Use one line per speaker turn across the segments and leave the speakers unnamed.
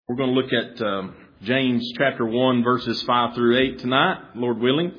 We're going to look at James chapter 1, verses 5 through 8 tonight, Lord willing.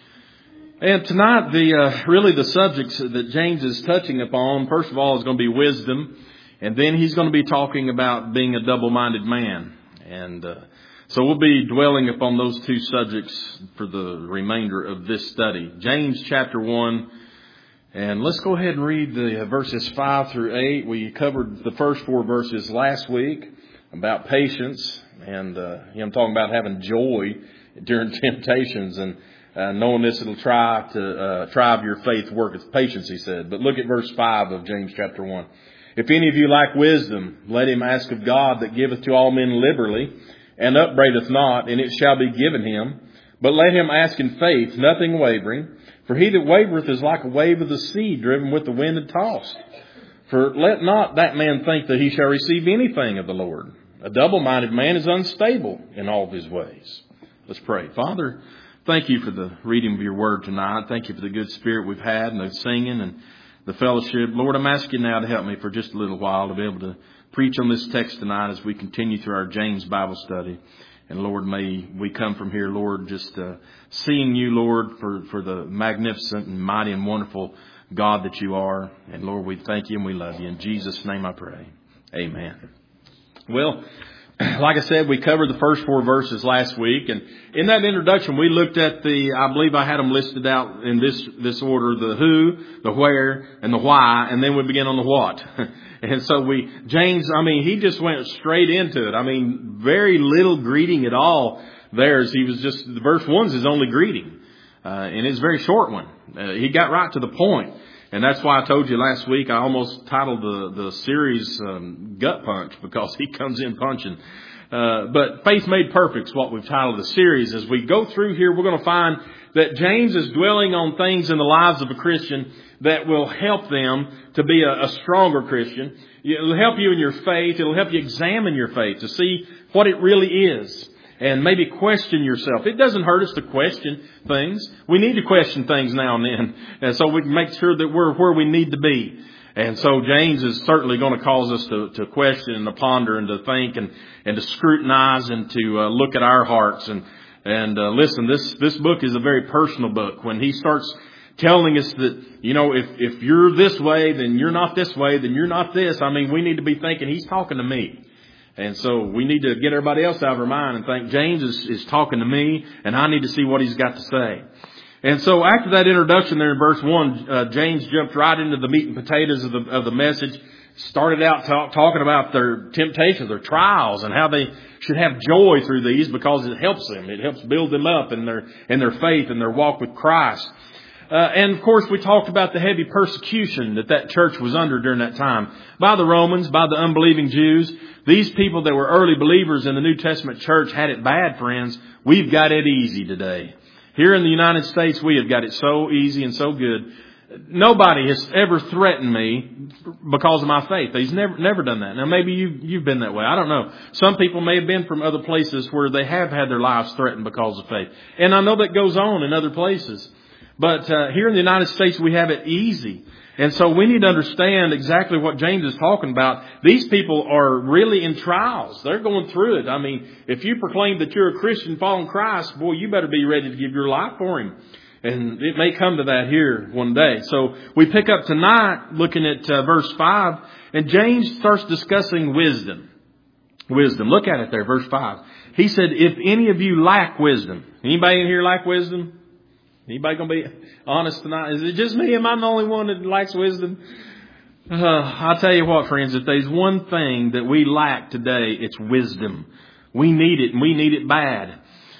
And tonight, the subjects that James is touching upon, first of all, is going to be wisdom. And then he's going to be talking about being a double-minded man. And so we'll be dwelling upon those two subjects for the remainder of this study. James chapter 1. And let's go ahead and read the verses 5 through 8. We covered the first 4 verses last week about patience. And I'm talking about having joy during temptations. And knowing this, it'll try of your faith worketh patience, he said. But look at verse 5 of James chapter 1. If any of you lack wisdom, let him ask of God that giveth to all men liberally, and upbraideth not, and it shall be given him. But let him ask in faith, nothing wavering. For he that wavereth is like a wave of the sea, driven with the wind and tossed. For let not that man think that he shall receive anything of the Lord. A double-minded man is unstable in all of his ways. Let's pray. Father, thank you for the reading of your word tonight. Thank you for the good spirit we've had and the singing and the fellowship. Lord, I'm asking now to help me for just a little while to be able to preach on this text tonight as we continue through our James Bible study. And Lord, may we come from here, Lord, just seeing you, Lord, for the magnificent and mighty and wonderful God that you are. And Lord, we thank you and we love you. In Jesus' name I pray. Amen. Well, like I said, we covered the first 4 verses last week. And in that introduction, we looked at I believe I had them listed out in this order, the who, the where, and the why. And then we begin on the what. And so James, he just went straight into it. Very little greeting at all there. He was just, verse 1 is his only greeting. And it's a very short one. He got right to the point. And that's why I told you last week, I almost titled the series Gut Punch, because he comes in punching. But Faith Made Perfect is what we've titled the series. As we go through here, we're going to find that James is dwelling on things in the lives of a Christian that will help them to be a stronger Christian. It'll help you in your faith. It'll help you examine your faith to see what it really is. And maybe question yourself. It doesn't hurt us to question things. We need to question things now and then. And so we can make sure that we're where we need to be. And so James is certainly going to cause us to question and to ponder and to think and to scrutinize and to look at our hearts. And listen, this book is a very personal book. When he starts telling us that, if you're this way, then you're not this way, then you're not this. We need to be thinking he's talking to me. And so we need to get everybody else out of our mind and think James is talking to me, and I need to see what he's got to say. And so after that introduction there in verse 1, James jumped right into the meat and potatoes of the message. Started out talking about their temptations, their trials, and how they should have joy through these because it helps them. It helps build them up in their faith and their walk with Christ. And of course, we talked about the heavy persecution that church was under during that time by the Romans, by the unbelieving Jews. These people that were early believers in the New Testament church had it bad, friends. We've got it easy today. Here in the United States, we have got it so easy and so good. Nobody has ever threatened me because of my faith. He's never done that. Now, maybe you've been that way. I don't know. Some people may have been from other places where they have had their lives threatened because of faith. And I know that goes on in other places. But here in the United States, we have it easy. And so we need to understand exactly what James is talking about. These people are really in trials. They're going through it. If you proclaim that you're a Christian following Christ, boy, you better be ready to give your life for him. And it may come to that here one day. So we pick up tonight looking at verse 5. And James starts discussing wisdom. Wisdom. Look at it there, verse 5. He said, if any of you lack wisdom. Anybody in here lack wisdom? Anybody going to be honest tonight? Is it just me? Am I the only one that lacks wisdom? I'll tell you what, friends. If there's one thing that we lack today, it's wisdom. We need it, and we need it bad.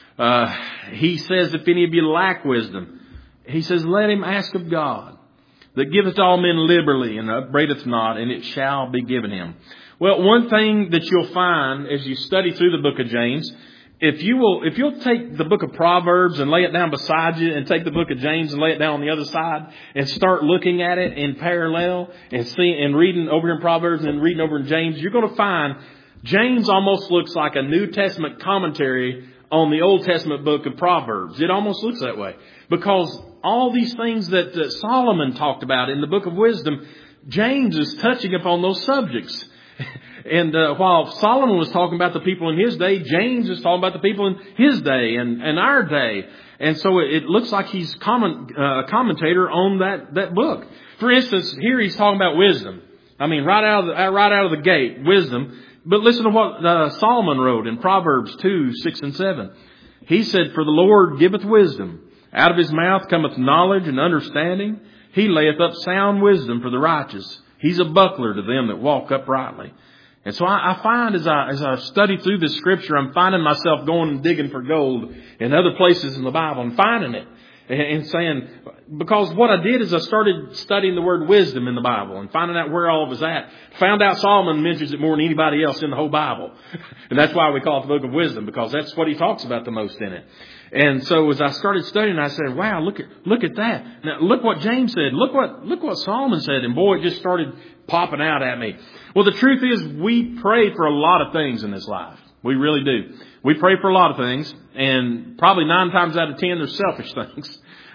He says, if any of you lack wisdom, he says, let him ask of God, that giveth all men liberally, and upbraideth not, and it shall be given him. Well, one thing that you'll find as you study through the book of James, if you'll take the book of Proverbs and lay it down beside you and take the book of James and lay it down on the other side and start looking at it in parallel and reading over here in Proverbs and reading over in James, you're going to find James almost looks like a New Testament commentary on the Old Testament book of Proverbs. It almost looks that way because all these things that Solomon talked about in the book of wisdom, James is touching upon those subjects. And while Solomon was talking about the people in his day, James is talking about the people in his day and our day. And so it looks like he's a commentator on that book. For instance, here he's talking about wisdom. I mean, right out of the gate, wisdom. But listen to what Solomon wrote in Proverbs 2, 6 and 7. He said, "For the Lord giveth wisdom. Out of his mouth cometh knowledge and understanding. He layeth up sound wisdom for the righteous. He's a buckler to them that walk uprightly." And so I find as I study through this scripture, I'm finding myself going and digging for gold in other places in the Bible and finding it. And saying, because what I did is I started studying the word wisdom in the Bible and finding out where all of it's at. Found out Solomon mentions it more than anybody else in the whole Bible. And that's why we call it the Book of Wisdom, because that's what he talks about the most in it. And so as I started studying, I said, wow, look at that. Now look what James said. Look what Solomon said. And boy, it just started popping out at me. Well, the truth is we pray for a lot of things in this life. We really do. We pray for a lot of things, and probably 9 times out of 10 they're selfish things.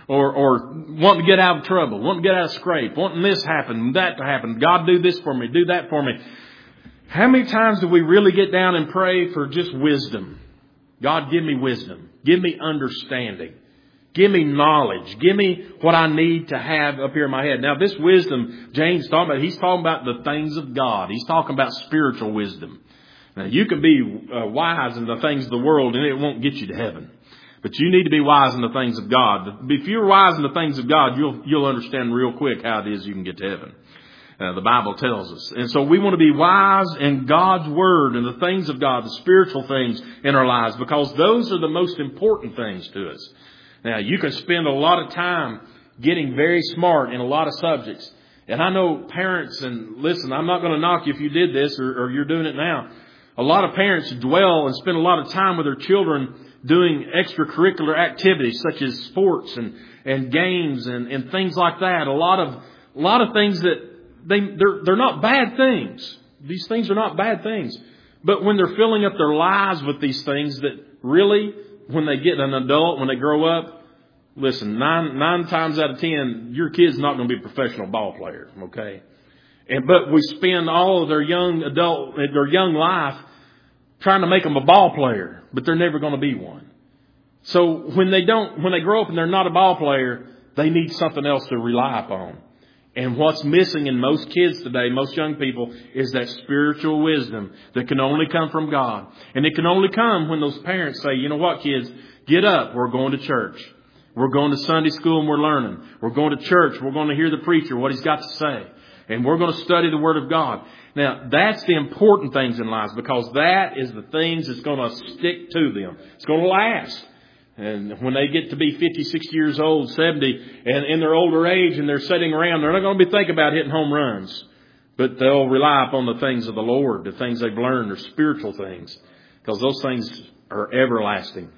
Or wanting to get out of trouble, wanting to get out of scrape, wanting this to happen, that to happen. God, do this for me, do that for me. How many times do we really get down and pray for just wisdom? God, give me wisdom. Give me understanding. Give me knowledge. Give me what I need to have up here in my head. Now, this wisdom James is talking about, he's talking about the things of God. He's talking about spiritual wisdom. Now, you can be wise in the things of the world, and it won't get you to heaven. But you need to be wise in the things of God. If you're wise in the things of God, you'll understand real quick how it is you can get to heaven. The Bible tells us. And so we want to be wise in God's Word and the things of God, the spiritual things in our lives, because those are the most important things to us. Now, you can spend a lot of time getting very smart in a lot of subjects. And I know parents, and listen, I'm not going to knock you if you did this or you're doing it now. A lot of parents dwell and spend a lot of time with their children doing extracurricular activities such as sports and games and things like that. A lot of things that they're not bad things. These things are not bad things. But when they're filling up their lives with these things that really, when they get an adult, when they grow up, listen, 9 times out of 10, your kid's not going to be a professional ball player, okay? But we spend all of their young life trying to make them a ball player, but they're never going to be one. So when they grow up and they're not a ball player, they need something else to rely upon. And what's missing in most kids today, most young people, is that spiritual wisdom that can only come from God. And it can only come when those parents say, you know what, kids, get up. We're going to church. We're going to Sunday school and we're learning. We're going to church. We're going to hear the preacher, what he's got to say. And we're going to study the Word of God. Now, that's the important things in life, because that is the things that's going to stick to them. It's going to last. And when they get to be 50, 60 years old, 70, and in their older age, and they're sitting around, they're not going to be thinking about hitting home runs. But they'll rely upon the things of the Lord, the things they've learned, their spiritual things, because those things are everlasting.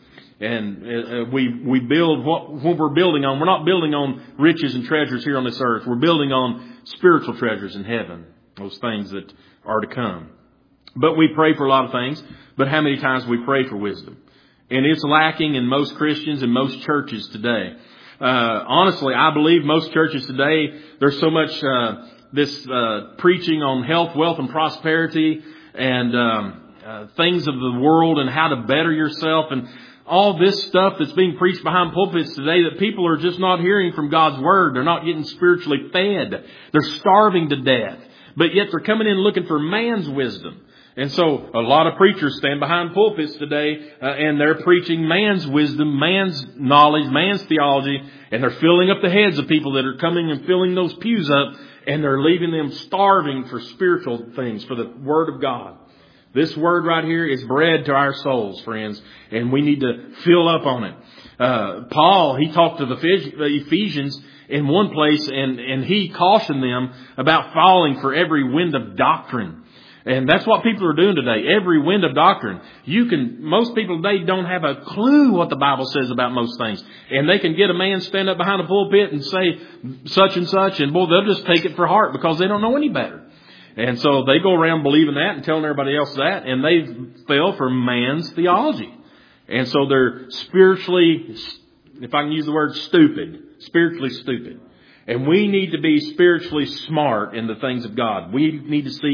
And we build what we're building on. We're not building on riches and treasures here on this earth. We're building on spiritual treasures in heaven, those things that are to come. But we pray for a lot of things. But how many times we pray for wisdom? And it's lacking in most Christians and most churches today. Honestly, I believe most churches today, there's so much this preaching on health, wealth, and prosperity, and things of the world and how to better yourself, and all this stuff that's being preached behind pulpits today, that people are just not hearing from God's Word. They're not getting spiritually fed. They're starving to death. But yet they're coming in looking for man's wisdom. And so a lot of preachers stand behind pulpits today and they're preaching man's wisdom, man's knowledge, man's theology. And they're filling up the heads of people that are coming and filling those pews up. And they're leaving them starving for spiritual things, for the Word of God. This Word right here is bread to our souls, friends, and we need to fill up on it. Paul, he talked to the Ephesians in one place, and he cautioned them about falling for every wind of doctrine. And that's what people are doing today, every wind of doctrine. Most people today don't have a clue what the Bible says about most things. And they can get a man stand up behind a pulpit and say such and such, and boy, they'll just take it for heart because they don't know any better. And so they go around believing that and telling everybody else that, and they fell for man's theology. And so they're spiritually, if I can use the word stupid, spiritually stupid. And we need to be spiritually smart in the things of God. We need to seek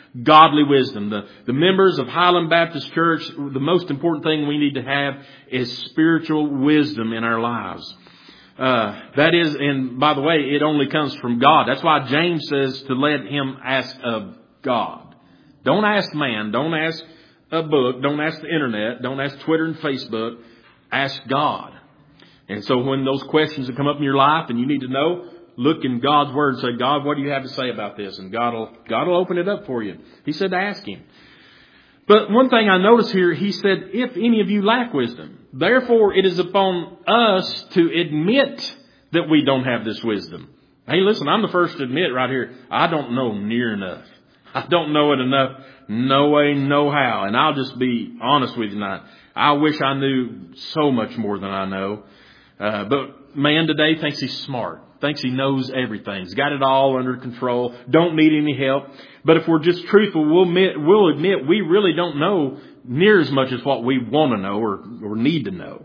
Godly wisdom. The members of Highland Baptist Church, the most important thing we need to have is spiritual wisdom in our lives. That is, and by the way, it only comes from God. That's why James says to let him ask of God. Don't ask man. Don't ask a book. Don't ask the internet. Don't ask Twitter and Facebook. Ask God. And so when those questions that come up in your life and you need to know, look in God's Word and say, God, what do you have to say about this? And God will open it up for you. He said to ask Him. But one thing I notice here, He said, if any of you lack wisdom, therefore it is upon us to admit that we don't have this wisdom. Hey, listen, I'm the first to admit right here, I don't know near enough. I don't know it enough. No way, no how. And I'll just be honest with you tonight. I wish I knew so much more than I know. But man today thinks he's smart. Thinks he knows everything. He's got it all under control. Don't need any help. But if we're just truthful, we'll admit we really don't know near as much as what we want to know or need to know.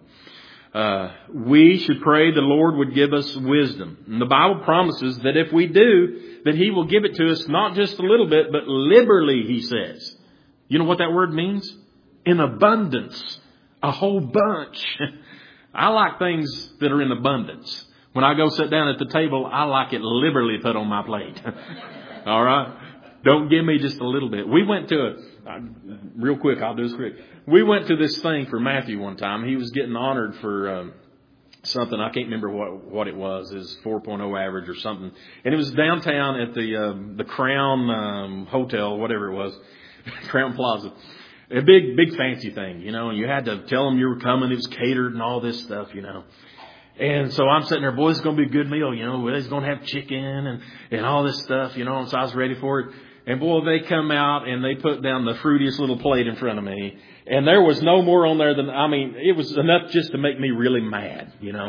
We should pray the Lord would give us wisdom. And the Bible promises that if we do, that He will give it to us not just a little bit, but liberally, He says. You know what that word means? In abundance. A whole bunch. I like things that are in abundance. When I go sit down at the table, I like it liberally put on my plate. All right? Don't give me just a little bit. We went to real quick, I'll do this quick. We went to this thing for Matthew one time. He was getting honored for something. I can't remember what it was. His 4.0 average or something. And it was downtown at the Crown Hotel, whatever it was. Crown Plaza. A big fancy thing, you know. And you had to tell them you were coming. It was catered and all this stuff, you know. And so I'm sitting there, boy, it's going to be a good meal, you know. It's going to have chicken and all this stuff, you know. And so I was ready for it. And boy, they come out and they put down the fruitiest little plate in front of me. And there was no more on there than, it was enough just to make me really mad, you know.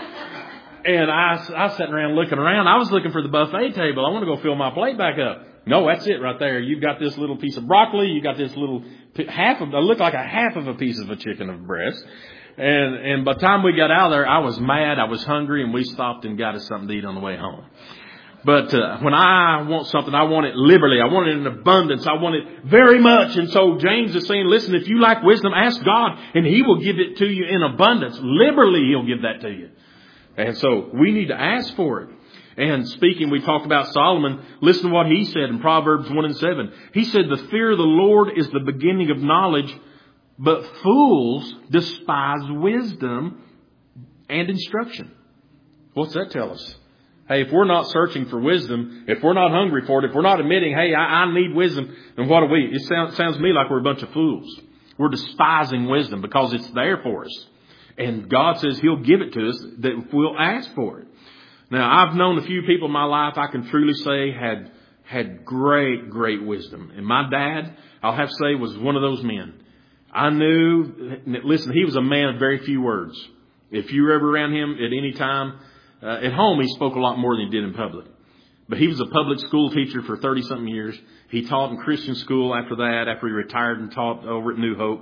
And I was sitting around looking around. I was looking for the buffet table. I want to go fill my plate back up. No, that's it right there. You've got this little piece of broccoli. You got this little it looked like a half of a piece of a chicken of breast. And by the time we got out of there, I was mad. I was hungry, and we stopped and got us something to eat on the way home. But when I want something, I want it liberally. I want it in abundance. I want it very much. And so James is saying, listen, if you lack wisdom, ask God, and He will give it to you in abundance. Liberally, He'll give that to you. And so we need to ask for it. And speaking, we talked about Solomon. Listen to what he said in Proverbs 1:7. He said, the fear of the Lord is the beginning of knowledge, but fools despise wisdom and instruction. What's that tell us? Hey, if we're not searching for wisdom, if we're not hungry for it, if we're not admitting, hey, I need wisdom, then what are we? It sounds to me like we're a bunch of fools. We're despising wisdom because it's there for us. And God says He'll give it to us that we'll ask for it. Now, I've known a few people in my life I can truly say had great, great wisdom. And my dad, I'll have to say, was one of those men. I knew, listen, he was a man of very few words. If you were ever around him at any time, at home he spoke a lot more than he did in public. But he was a public school teacher for 30-something years. He taught in Christian school after that, after he retired and taught over at New Hope.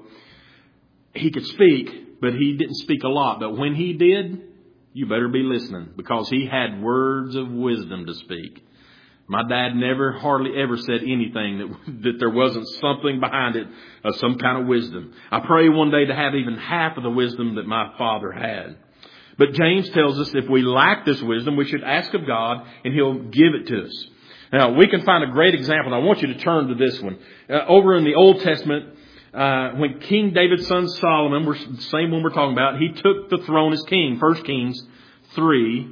He could speak, but he didn't speak a lot. But when he did, you better be listening, because he had words of wisdom to speak. My dad never, hardly ever said anything that there wasn't something behind it, some kind of wisdom. I pray one day to have even half of the wisdom that my father had. But James tells us if we lack this wisdom, we should ask of God and He'll give it to us. Now, we can find a great example, and I want you to turn to this one. Over in the Old Testament, when King David's son Solomon, the same one we're talking about, he took the throne as king. 1 Kings 3.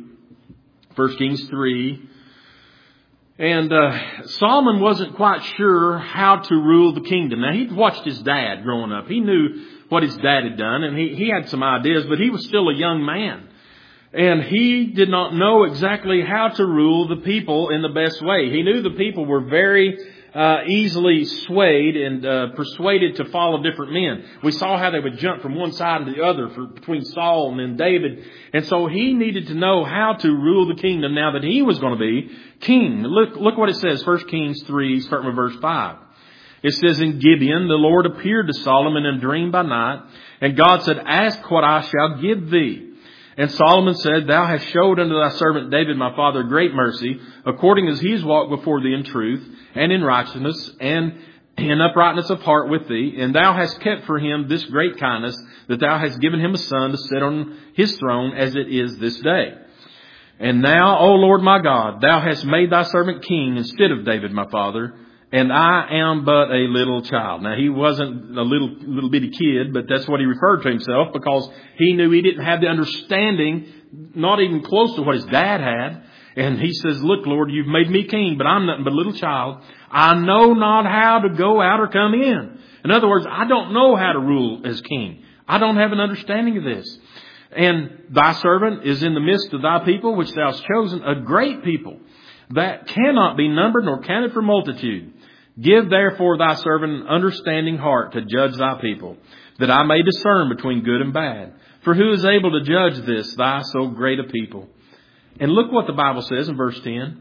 And Solomon wasn't quite sure how to rule the kingdom. Now, he'd watched his dad growing up. He knew what his dad had done, and he had some ideas, but he was still a young man. And he did not know exactly how to rule the people in the best way. He knew the people were very easily swayed and persuaded to follow different men. We saw how they would jump from one side to the other between Saul and then David. And so he needed to know how to rule the kingdom now that he was going to be king. Look what it says, 1 Kings 3, starting with verse 5. It says, in Gibeon, the Lord appeared to Solomon in a dream by night, and God said, ask what I shall give thee. And Solomon said, Thou hast showed unto thy servant David my father great mercy, according as he has walked before thee in truth, and in righteousness, and in uprightness of heart with thee. And thou hast kept for him this great kindness, that thou hast given him a son to sit on his throne, as it is this day. And now, O Lord my God, thou hast made thy servant king instead of David my father, and I am but a little child. Now, he wasn't a little bitty kid, but that's what he referred to himself, because he knew he didn't have the understanding, not even close to what his dad had. And he says, Look, Lord, you've made me king, but I'm nothing but a little child. I know not how to go out or come in. In other words, I don't know how to rule as king. I don't have an understanding of this. And thy servant is in the midst of thy people, which thou hast chosen, a great people, that cannot be numbered nor counted for multitude. Give therefore thy servant an understanding heart to judge thy people, that I may discern between good and bad. For who is able to judge this, thy so great a people? And look what the Bible says in verse 10.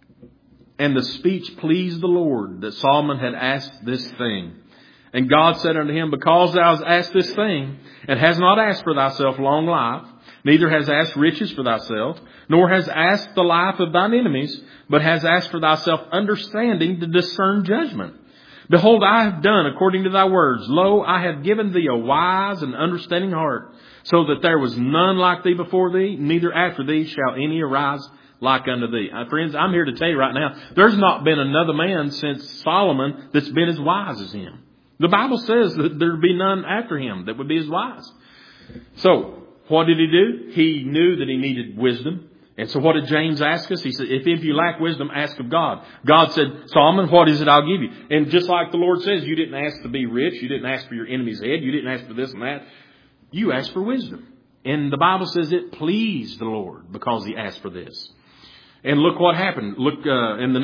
And the speech pleased the Lord, that Solomon had asked this thing. And God said unto him, Because thou hast asked this thing, and hast not asked for thyself long life, neither hast asked riches for thyself, nor hast asked the life of thine enemies, but hast asked for thyself understanding to discern judgment. Behold, I have done according to thy words. Lo, I have given thee a wise and understanding heart, so that there was none like thee before thee, neither after thee shall any arise like unto thee. Friends, I'm here to tell you right now, there's not been another man since Solomon that's been as wise as him. The Bible says that there'd be none after him that would be as wise. So, what did he do? He knew that he needed wisdom. And so what did James ask us? He said, if you lack wisdom, ask of God. God said, Solomon, what is it I'll give you? And just like the Lord says, you didn't ask to be rich. You didn't ask for your enemy's head. You didn't ask for this and that. You asked for wisdom. And the Bible says it pleased the Lord because he asked for this. And look what happened. Look in the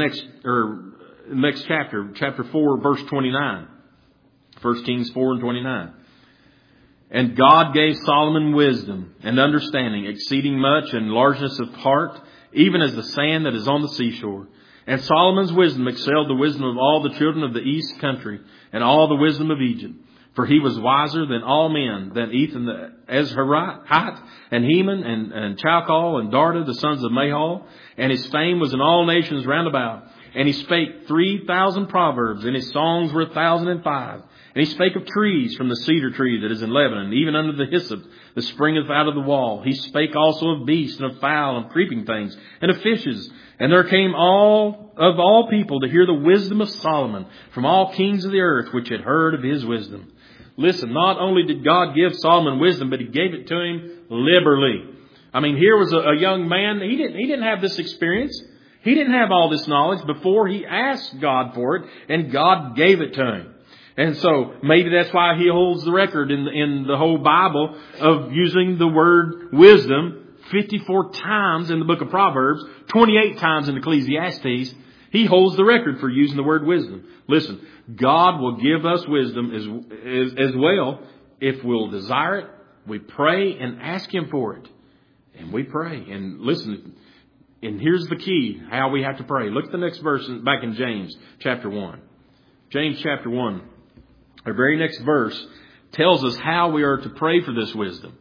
next chapter, chapter 4, verse 29. 1 Kings 4 and 29. And God gave Solomon wisdom and understanding, exceeding much, and largeness of heart, even as the sand that is on the seashore. And Solomon's wisdom excelled the wisdom of all the children of the east country, and all the wisdom of Egypt. For he was wiser than all men, than Ethan the Ezrahite, and Heman, and Chalcol, and Darda, the sons of Mahol. And his fame was in all nations round about. And he spake 3,000 proverbs, and his songs were 1,005. And he spake of trees, from the cedar tree that is in Lebanon, even unto the hyssop that springeth out of the wall. He spake also of beasts, and of fowl, and creeping things, and of fishes. And there came all people to hear the wisdom of Solomon, from all kings of the earth, which had heard of his wisdom. Listen, not only did God give Solomon wisdom, but he gave it to him liberally. I mean, here was a young man. He didn't have this experience. He didn't have all this knowledge before he asked God for it, and God gave it to him. And so maybe that's why he holds the record in the whole Bible of using the word wisdom 54 times in the book of Proverbs, 28 times in Ecclesiastes. He holds the record for using the word wisdom. Listen, God will give us wisdom as well if we'll desire it. We pray and ask him for it. And we pray. And listen, and here's the key, how we have to pray. Look at the next verse back in James chapter 1. James chapter 1. Our very next verse tells us how we are to pray for this wisdom.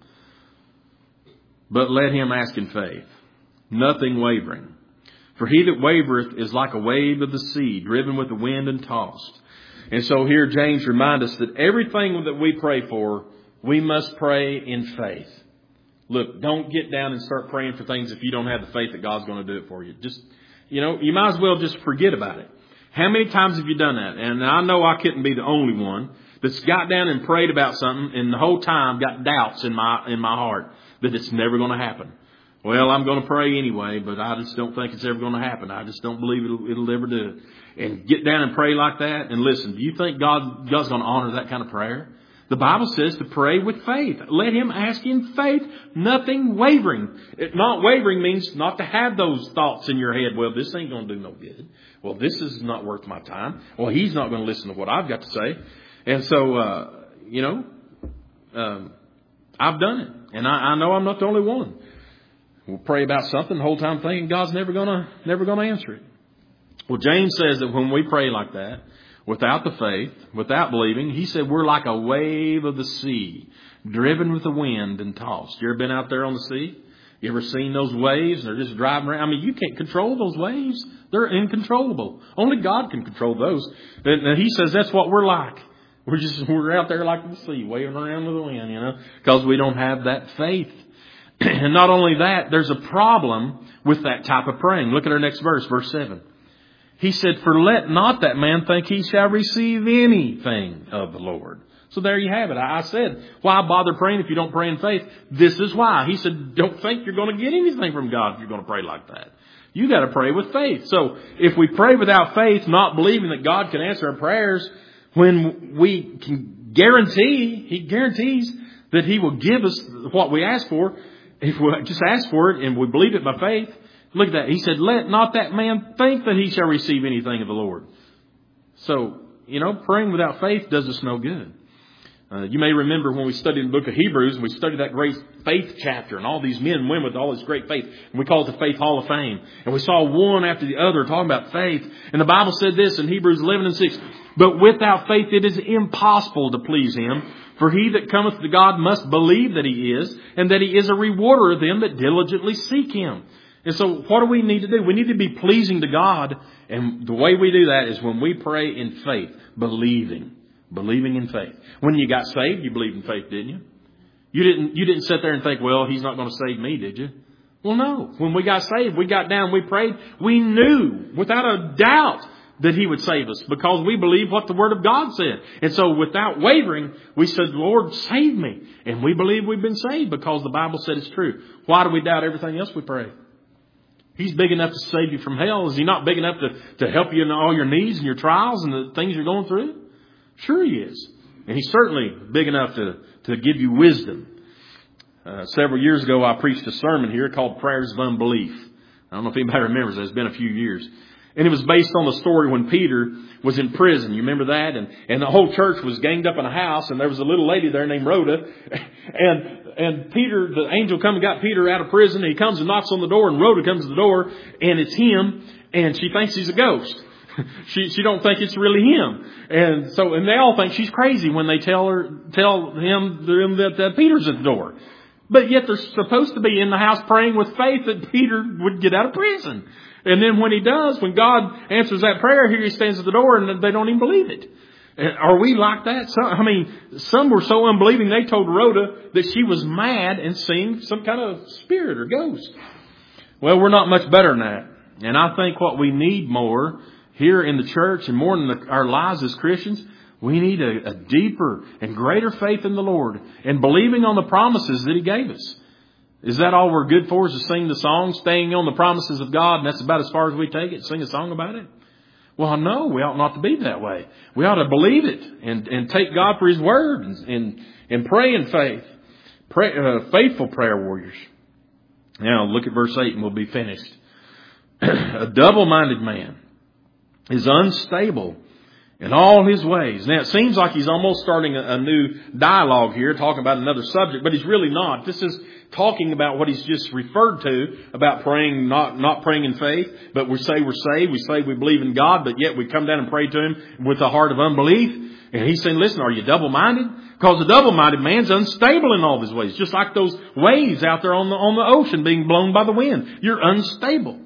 But let him ask in faith, nothing wavering. For he that wavereth is like a wave of the sea, driven with the wind and tossed. And so here James reminds us that everything that we pray for, we must pray in faith. Look, don't get down and start praying for things if you don't have the faith that God's going to do it for you. Just, you might as well just forget about it. How many times have you done that? And I know I couldn't be the only one that's got down and prayed about something and the whole time got doubts in my heart that it's never going to happen. Well, I'm going to pray anyway, but I just don't think it's ever going to happen. I just don't believe it'll ever do it. And get down and pray like that. And listen, do you think God's going to honor that kind of prayer? The Bible says to pray with faith. Let him ask in faith, nothing wavering. Not wavering means not to have those thoughts in your head. Well, this ain't going to do no good. Well, this is not worth my time. Well, he's not going to listen to what I've got to say. And so, I've done it. And I know I'm not the only one. We'll pray about something the whole time thinking God's never going to answer it. Well, James says that when we pray like that, without the faith, without believing, he said we're like a wave of the sea, driven with the wind and tossed. You ever been out there on the sea? You ever seen those waves? They're just driving around. I mean, you can't control those waves. They're incontrollable. Only God can control those. And he says that's what we're like. We're out there like the sea, waving around with the wind, because we don't have that faith. And not only that, there's a problem with that type of praying. Look at our next verse, verse 7. He said, for let not that man think he shall receive anything of the Lord. So there you have it. I said, why bother praying if you don't pray in faith? This is why. He said, don't think you're going to get anything from God if you're going to pray like that. You got to pray with faith. So if we pray without faith, not believing that God can answer our prayers, when we can He guarantees that He will give us what we ask for. If we just ask for it and we believe it by faith, look at that. He said, let not that man think that he shall receive anything of the Lord. So, praying without faith does us no good. You may remember when we studied the book of Hebrews, we studied that great faith chapter and all these men and women with all this great faith. And we call it the Faith Hall of Fame. And we saw one after the other talking about faith. And the Bible said this in Hebrews 11:6. But without faith it is impossible to please Him. For he that cometh to God must believe that He is, and that He is a rewarder of them that diligently seek Him. And so what do we need to do? We need to be pleasing to God. And the way we do that is when we pray in faith, believing in faith. When you got saved, you believed in faith, didn't you? You didn't sit there and think, well, He's not going to save me, did you? Well, no. When we got saved, we got down, we prayed. We knew without a doubt that He would save us because we believe what the Word of God said. And so without wavering, we said, Lord, save me. And we believe we've been saved because the Bible said it's true. Why do we doubt everything else we pray? He's big enough to save you from hell. Is He not big enough to help you in all your needs and your trials and the things you're going through? Sure He is. And He's certainly big enough to give you wisdom. Several years ago, I preached a sermon here called Prayers of Unbelief. I don't know if anybody remembers that. It's been a few years. And it was based on the story when Peter was in prison. You remember that? And the whole church was ganged up in a house, and there was a little lady there named Rhoda. And Peter, the angel come and got Peter out of prison. And he comes and knocks on the door, and Rhoda comes to the door, and it's him, and she thinks he's a ghost. She don't think it's really him. And they all think she's crazy when they tell him that Peter's at the door. But yet they're supposed to be in the house praying with faith that Peter would get out of prison. And then when he does, when God answers that prayer, here he stands at the door and they don't even believe it. Are we like that? Some were so unbelieving they told Rhoda that she was mad and seeing some kind of spirit or ghost. Well, we're not much better than that. And I think what we need more here in the church and more in our lives as Christians, we need a deeper and greater faith in the Lord and believing on the promises that He gave us. Is that all we're good for, is to sing the song, staying on the promises of God, and that's about as far as we take it, sing a song about it? Well, no, we ought not to be that way. We ought to believe it and take God for His word and pray in faith. Faithful prayer warriors. Now, look at verse 8 and we'll be finished. A double-minded man is unstable in all his ways. Now, it seems like he's almost starting a new dialogue here, talking about another subject, but he's really not. This is talking about what he's just referred to about praying, not praying in faith, but we say we're saved. We say we believe in God, but yet we come down and pray to Him with a heart of unbelief. And he's saying, listen, are you double-minded? Because the double-minded man's unstable in all of his ways. Just like those waves out there on the ocean being blown by the wind. You're unstable.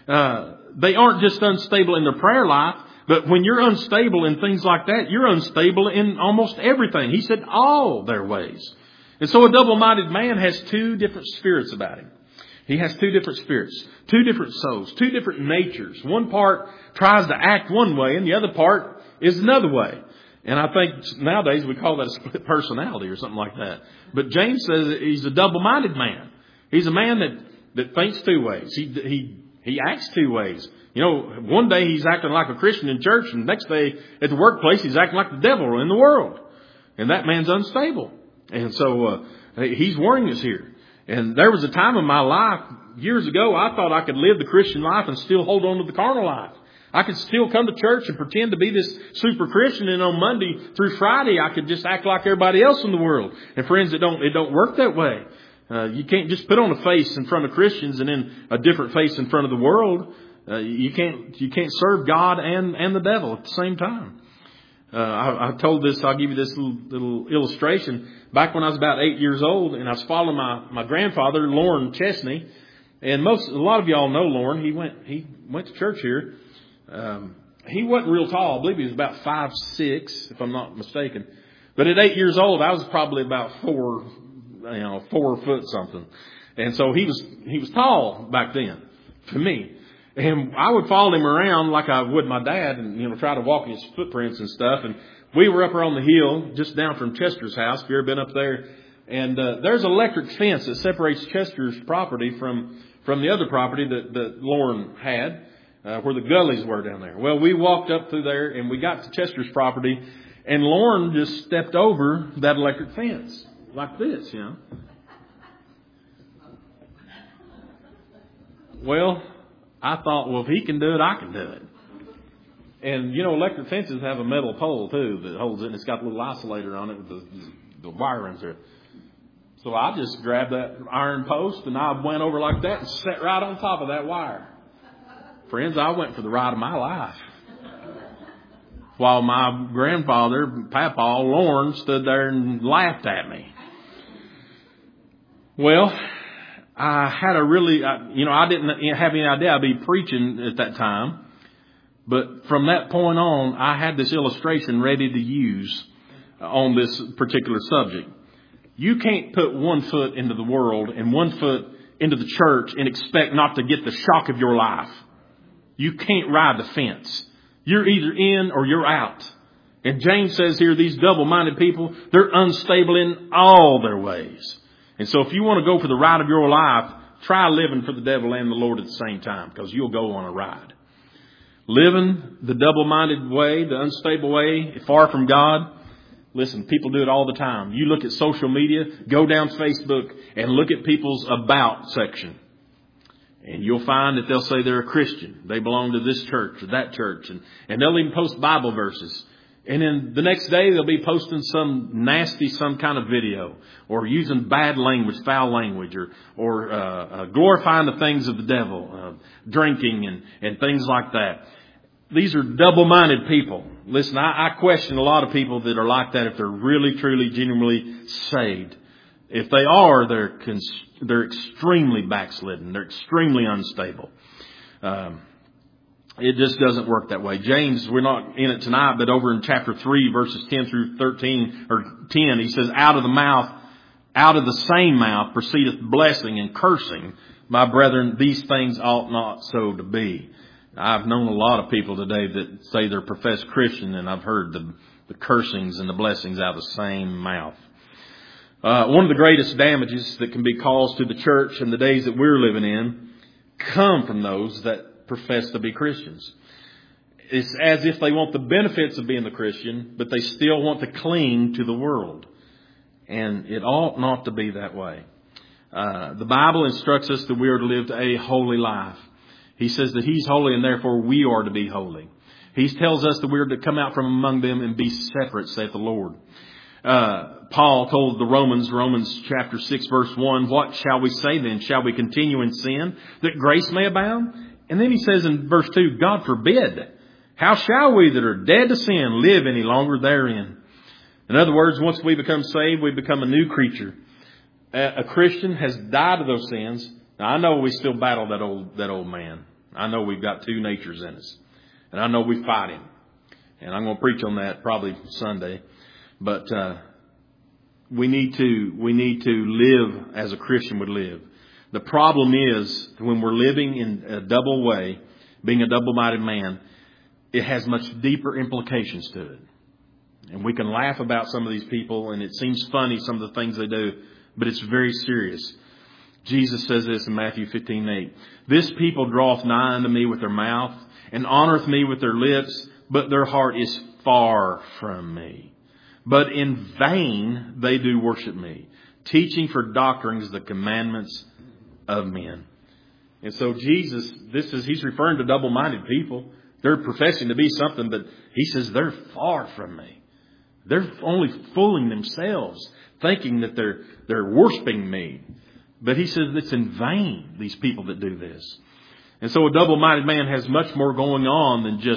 They aren't just unstable in their prayer life, but when you're unstable in things like that, you're unstable in almost everything. He said all their ways. And so a double-minded man has two different spirits about him. He has two different spirits, two different souls, two different natures. One part tries to act one way and the other part is another way. And I think nowadays we call that a split personality or something like that. But James says that he's a double-minded man. He's a man that thinks two ways. He acts two ways. One day he's acting like a Christian in church, and the next day at the workplace he's acting like the devil in the world. And that man's unstable. And so he's warning us here. And there was a time in my life years ago I thought I could live the Christian life and still hold on to the carnal life. I could still come to church and pretend to be this super Christian, and on Monday through Friday I could just act like everybody else in the world. And friends, it don't work that way. You can't just put on a face in front of Christians and then a different face in front of the world. You can't serve God and the devil at the same time. I told this, I'll give you this little illustration. Back when I was about 8 years old, and I was following my grandfather, Lorne Chesney, and a lot of y'all know Lorne. He went to church here. He wasn't real tall. I believe he was about 5'6", if I'm not mistaken. But at 8 years old, I was probably about 4 foot something. And so he was tall back then to me. And I would follow him around like I would my dad and, try to walk his footprints and stuff. And we were up there on the hill just down from Chester's house. If you've ever been up there. And there's an electric fence that separates Chester's property from the other property that Lorne had, where the gullies were down there. Well, we walked up through there and we got to Chester's property, and Lorne just stepped over that electric fence like this, Well, I thought, if he can do it, I can do it. And, electric fences have a metal pole, too, that holds it, and it's got a little isolator on it with the wire runs through it. So I just grabbed that iron post, and I went over like that and sat right on top of that wire. Friends, I went for the ride of my life. While my grandfather, Papa Lorne, stood there and laughed at me. Well, I had I didn't have any idea I'd be preaching at that time. But from that point on, I had this illustration ready to use on this particular subject. You can't put 1 foot into the world and 1 foot into the church and expect not to get the shock of your life. You can't ride the fence. You're either in or you're out. And James says here, these double-minded people, they're unstable in all their ways. And so if you want to go for the ride of your life, try living for the devil and the Lord at the same time, because you'll go on a ride. Living the double-minded way, the unstable way, far from God. Listen, people do it all the time. You look at social media, go down Facebook and look at people's about section. And you'll find that they'll say they're a Christian. They belong to this church or that church. And they'll even post Bible verses. And then the next day they'll be posting some kind of video, or using bad language, foul language, or glorifying the things of the devil, drinking and things like that. These are double-minded people. Listen, I question a lot of people that are like that if they're really, truly, genuinely saved. If they are, they're extremely backslidden. They're extremely unstable. It just doesn't work that way. James, we're not in it tonight, but over in chapter 3, verses 10 through 13, or 10, he says, out of the same mouth proceedeth blessing and cursing. My brethren, these things ought not so to be. I've known a lot of people today that say they're professed Christian, and I've heard the cursings and the blessings out of the same mouth. One of the greatest damages that can be caused to the church in the days that we're living in come from those that profess to be Christians. It's as if they want the benefits of being the Christian, but they still want to cling to the world. And it ought not to be that way. The Bible instructs us that we are to live a holy life. He says that He's holy and therefore we are to be holy. He tells us that we are to come out from among them and be separate, saith the Lord. Paul told the Romans chapter 6 verse 1, what shall we say then? Shall we continue in sin that grace may abound? And then he says in verse 2, God forbid. How shall we that are dead to sin live any longer therein? In other words, once we become saved, we become a new creature. A Christian has died to those sins. Now, I know we still battle that old man. I know we've got two natures in us. And I know we fight him. And I'm going to preach on that probably Sunday. But we need to live as a Christian would live. The problem is when we're living in a double way, being a double-minded man, it has much deeper implications to it. And we can laugh about some of these people, and it seems funny, some of the things they do, but it's very serious. Jesus says this in Matthew 15:8. This people draweth nigh unto me with their mouth, and honoreth me with their lips, but their heart is far from me. But in vain they do worship me, teaching for doctrines the commandments of men. And so Jesus, he's referring to double-minded people. They're professing to be something, but he says they're far from me. They're only fooling themselves, thinking that they're worshiping me. But he says it's in vain, these people that do this. And so a double-minded man has much more going on than just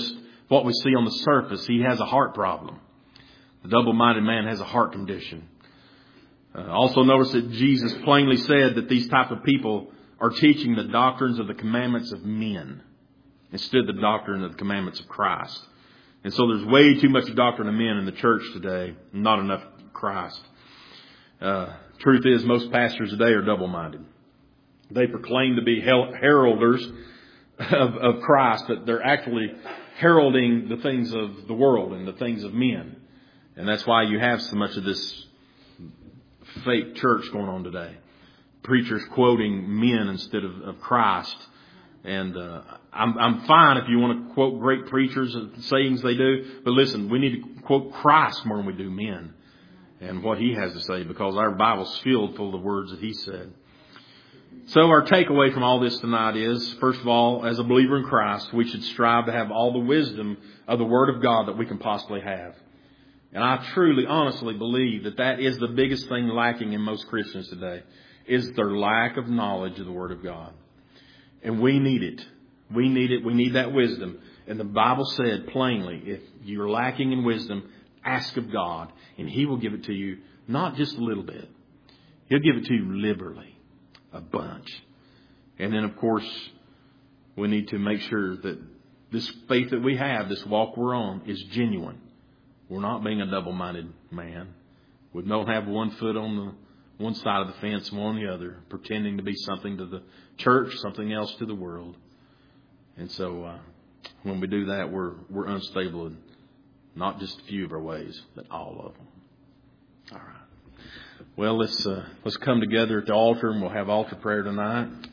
what we see on the surface. He has a heart problem. The double-minded man has a heart condition. Also notice that Jesus plainly said that these type of people are teaching the doctrines of the commandments of men instead of the doctrine of the commandments of Christ. And so there's way too much doctrine of men in the church today, not enough Christ. Truth is, most pastors today are double-minded. They proclaim to be heralders of Christ, but they're actually heralding the things of the world and the things of men. And that's why you have so much of this fake church going on today. Preachers quoting men instead of Christ. And I'm fine if you want to quote great preachers and sayings they do. But listen, we need to quote Christ more than we do men and what He has to say, because our Bible's filled full of the words that He said. So our takeaway from all this tonight is, first of all, as a believer in Christ, we should strive to have all the wisdom of the Word of God that we can possibly have. And I truly, honestly believe that that is the biggest thing lacking in most Christians today, is their lack of knowledge of the Word of God. And we need it. We need it. We need that wisdom. And the Bible said plainly, if you're lacking in wisdom, ask of God, and He will give it to you, not just a little bit. He'll give it to you liberally, a bunch. And then, of course, we need to make sure that this faith that we have, this walk we're on, is genuine. We're not being a double-minded man. We don't have one foot on the one side of the fence and one on the other, pretending to be something to the church, something else to the world. And so when we do that, we're unstable in not just a few of our ways, but all of them. All right. Well, let's come together at the altar, and we'll have altar prayer tonight.